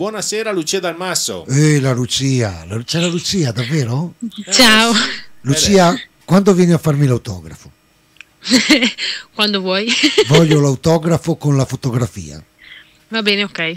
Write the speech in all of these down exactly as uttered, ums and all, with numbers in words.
Buonasera Lucia Dalmasso. Eh, la Lucia, c'è la Lucia davvero? Ciao. Eh, sì. Lucia, quando vieni a farmi l'autografo? Quando vuoi. Voglio l'autografo con la fotografia. Va bene, ok.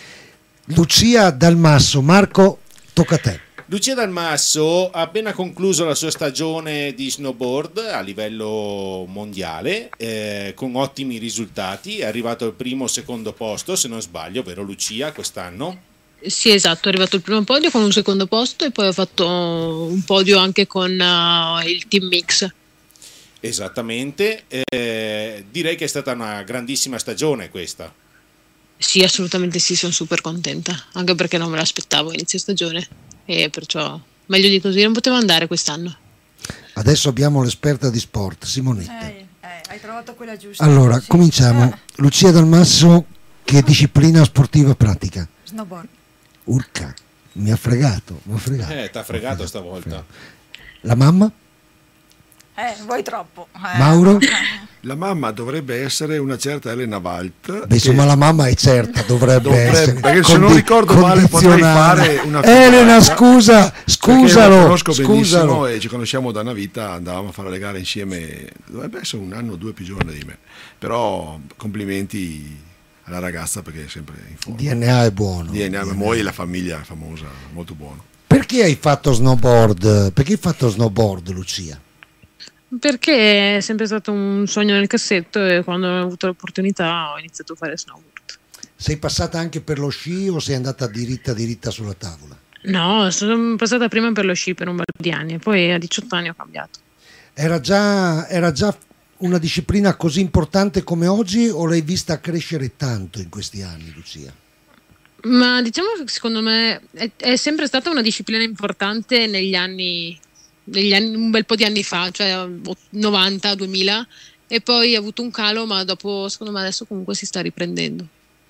Lucia Dalmasso, Marco, tocca a te. Lucia Dalmasso ha appena concluso la sua stagione di snowboard a livello mondiale eh, con ottimi risultati, è arrivato al primo o secondo posto se non sbaglio, vero Lucia, quest'anno? Sì, esatto, è arrivato il primo podio con un secondo posto e poi ho fatto un podio anche con uh, il team mix. Esattamente, eh, direi che è stata una grandissima stagione questa. Sì, assolutamente sì, sono super contenta, anche perché non me l'aspettavo inizio stagione e perciò meglio di così non poteva andare quest'anno. Adesso abbiamo l'esperta di sport, Simonetta. Eh, eh, hai trovato quella giusta. Allora, Sì. cominciamo. Eh, Lucia Dalmasso, che disciplina sportiva pratica? snowboard. Urca, mi ha fregato, mi ha fregato. Eh, t'ha fregato stavolta. La mamma? Eh, vuoi troppo. Eh. Mauro? La mamma dovrebbe essere una certa Elena Walt. Beh, insomma, la mamma è certa, dovrebbe, Dovrebbe, essere. perché se non condi- ricordo male potrei condizionata. fare una Elena, figata, scusa, perché scusalo, la conosco benissimo scusalo. e ci conosciamo da una vita, andavamo a fare le gare insieme, dovrebbe essere un anno o due più giovane di me, però complimenti alla ragazza perché è sempre in forma. D N A è buono. D N A, D N A. Moi, la famiglia famosa, molto buono. Perché hai fatto snowboard? Perché hai fatto snowboard, Lucia? Perché è sempre stato un sogno nel cassetto e quando ho avuto l'opportunità ho iniziato a fare snowboard. Sei passata anche per lo sci o sei andata diritta diritta sulla tavola? No, sono passata prima per lo sci per un bel po' di anni e poi a diciotto anni ho cambiato. Era già, era già una disciplina così importante come oggi o l'hai vista crescere tanto in questi anni, Lucia? Ma diciamo che secondo me è, è sempre stata una disciplina importante negli anni, negli anni, un bel po' di anni fa, cioè novanta, duemila, e poi ha avuto un calo, ma dopo secondo me adesso comunque si sta riprendendo.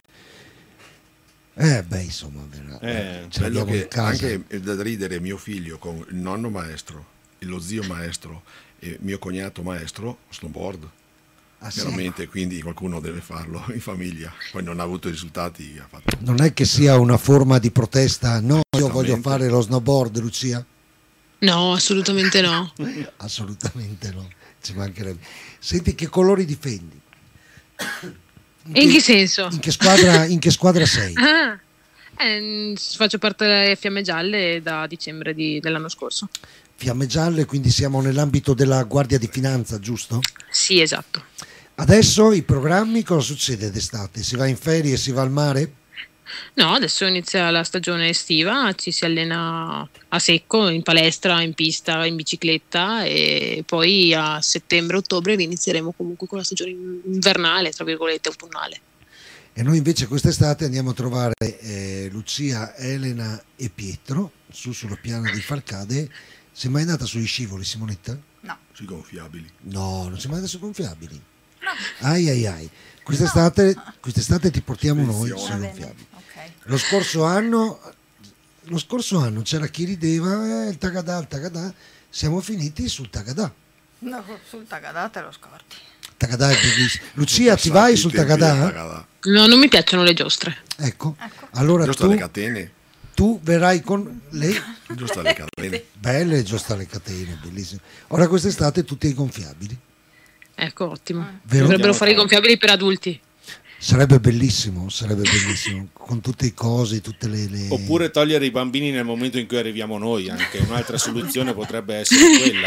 Eh beh, insomma, vera- Eh, ce Bello l'abbiamo in che casa. anche è da ridere mio figlio con il nonno maestro, lo zio maestro e mio cognato maestro, snowboard. Ah, sì? Veramente, quindi qualcuno deve farlo in famiglia. Poi non ha avuto i risultati. Ha fatto... Non è che sia una forma di protesta, no, io voglio Assolutamente. fare lo snowboard, Lucia? No, assolutamente no. Assolutamente no, ci mancherebbe. Senti, che colori difendi? E in che senso? In che squadra, in che squadra sei? Ah, eh, faccio parte delle Fiamme Gialle da dicembre di- dell'anno scorso. Fiamme gialle, quindi siamo nell'ambito della Guardia di Finanza, giusto? Sì, esatto. Adesso i programmi, cosa succede d'estate? Si va in ferie, si va al mare? No, adesso inizia la stagione estiva, ci si allena a secco, in palestra, in pista, in bicicletta e poi a settembre-ottobre inizieremo comunque con la stagione invernale, tra virgolette, autunnale. E noi invece quest'estate andiamo a trovare eh, Lucia, Elena e Pietro su sulla piana di Falcade. Sei mai andata sugli scivoli, Simonetta? No. Sui gonfiabili. No, non sei mai andata sui gonfiabili? Ai ai ai. Quest'estate, quest'estate ti portiamo noi Spedizione. sui Va bene. gonfiabili. Ok. Lo scorso anno, lo scorso anno c'era chi rideva, eh, il Tagadà, il Tagadà. Siamo finiti sul Tagadà. No, sul Tagadà te lo scordi. Tagadà è bellissimo. Lucia, ti Passati vai i sul tempi del Tagadà? Tagadà. No, non mi piacciono le giostre. Ecco. Ecco. Allora Giusto tu, le catene. tu verrai con lei. Giusto le catene. Belle, giusto le catene, bellissime. Ora quest'estate tutti i gonfiabili. Ecco, ottimo. Vero? Dovrebbero fare i gonfiabili per adulti. Sarebbe bellissimo, sarebbe bellissimo, con tutte le cose, tutte le... le... Oppure togliere i bambini nel momento in cui arriviamo noi, anche un'altra soluzione potrebbe essere quella.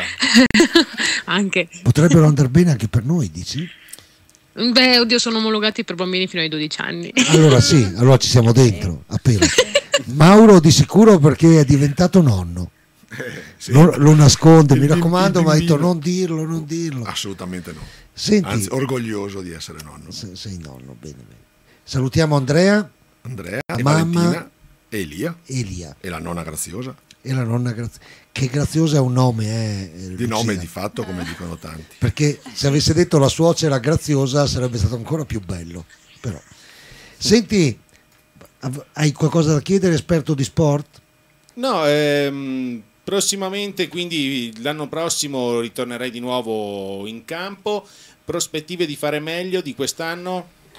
Anche. Potrebbero andare bene anche per noi, dici? Beh, oddio, sono omologati per bambini fino ai dodici anni. Allora sì, allora ci siamo dentro, appena. Mauro di sicuro perché è diventato nonno. Sì. Lo, lo nasconde, Il mi bim- raccomando, il ma ha detto bimbino. non dirlo, non dirlo. Assolutamente no. Senti, Anzi, orgoglioso di essere nonno. se- sei nonno, bene, bene. Salutiamo Andrea, Andrea La e mamma- Valentina e Elia Elia e la nonna Graziosa. e la nonna Grazia. Che Graziosa è un nome, eh, Di Lucia. nome e di fatto, come dicono tanti. Perché se avesse detto la suocera Graziosa sarebbe stato ancora più bello. Però. Senti, av- hai qualcosa da chiedere, esperto di sport? No, ehm, prossimamente, quindi l'anno prossimo ritornerai di nuovo in campo. Prospettive di fare meglio di quest'anno?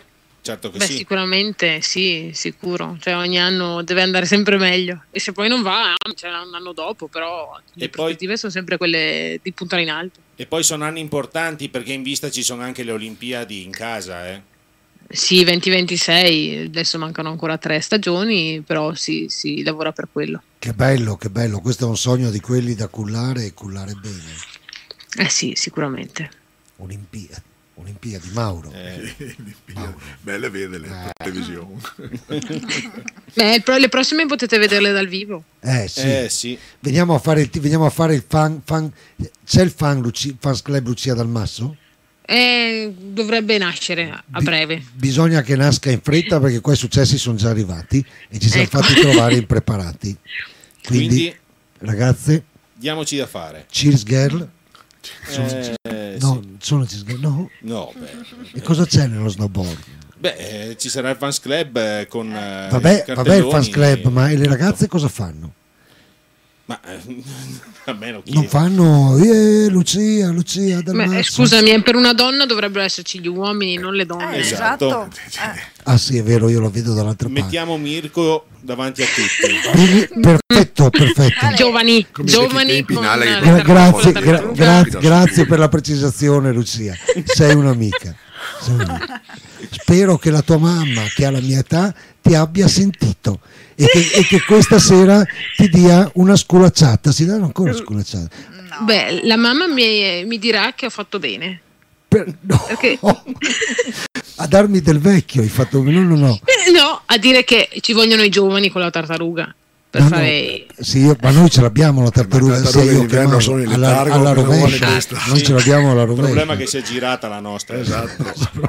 certo che Beh, sì. sicuramente sì, sicuro. Cioè, ogni anno deve andare sempre meglio. E se poi non va, c'è un anno dopo, però le E poi- prospettive sono sempre quelle di puntare in alto. E poi sono anni importanti perché in vista ci sono anche le Olimpiadi in casa, eh. Sì, venti ventisei, adesso mancano ancora tre stagioni, però si, si lavora per quello. Che bello, che bello, questo è un sogno di quelli da cullare e cullare bene. Eh sì, sicuramente. Olimpiadi, Olimpiadi, Mauro. Eh, Belle vederle in televisione. Beh, il pro- le prossime potete vederle dal vivo. Eh sì. eh, sì. Veniamo a fare il, veniamo a fare il fan, fan c'è il fan Luci, Fans Club Lucia Dalmasso? Eh, dovrebbe nascere a Bi- breve. Bisogna che nasca in fretta perché qua i successi sono già arrivati e ci siamo Ecco. fatti trovare impreparati. Quindi, Quindi ragazze, diamoci da fare. cheers girl. Eh, No, sì. sono cheers girl. No. No, beh. E cosa c'è nello snowboard? Beh, eh, ci sarà il fans club eh, con eh, Vabbè, i vabbè il fans cartelloni. club, ma e le ragazze cosa fanno? Ma eh, a me lo Non chiedo. fanno eh, Lucia, Lucia Dalmasso. Beh, scusami, per una donna dovrebbero esserci gli uomini, non le Eh, donne. Esatto. esatto. Eh, Ah sì, è vero, io lo vedo dall'altra parte. Mettiamo Mirko davanti a tutti. Quindi, perfetto, perfetto. Giovani, Come giovani i tempi con Pinale che le Gra- Gra- grazie, tartarughe. gra- gra- grazie per la precisazione Lucia, sei un'amica. Sei un'amica. Spero che la tua mamma che ha la mia età ti abbia sentito e che, e che questa sera ti dia una sculacciata. Si danno ancora sculacciate? no. Beh, la mamma mi, mi dirà che ho fatto bene. Per- no. Perché- A darmi del vecchio hai fatto no no no. Eh, no, a dire che ci vogliono i giovani con la tartaruga per No, no. fare... Sì, io- ma noi ce l'abbiamo la tartaruga, Ma la tartaruga sia io che d'inverno Mauro, sono in alla, letargo, alla cosa vuole rovescia. questa? Noi ce l'abbiamo alla Il rovescia. problema è che si è girata la nostra. Esatto.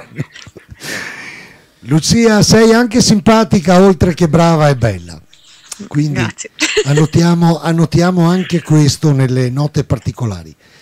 Lucia, sei anche simpatica oltre che brava e bella. Quindi Grazie. annotiamo, annotiamo anche questo nelle note particolari.